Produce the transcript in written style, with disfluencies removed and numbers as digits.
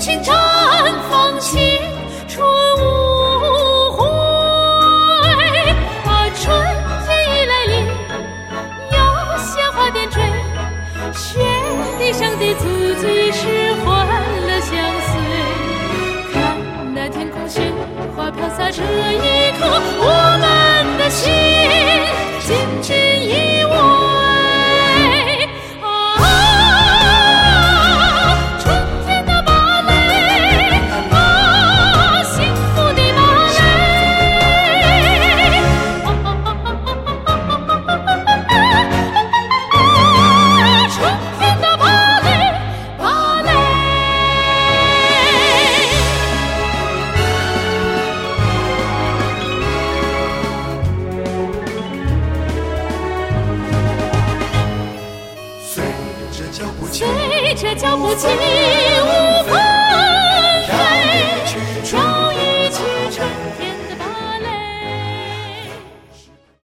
情绽放青春无悔。啊，春天已来临，要鲜花点缀，雪地上的足迹已是欢乐相随。看那天空雪花飘洒这一刻，我们的心紧紧依偎。随着脚步起舞纷飞。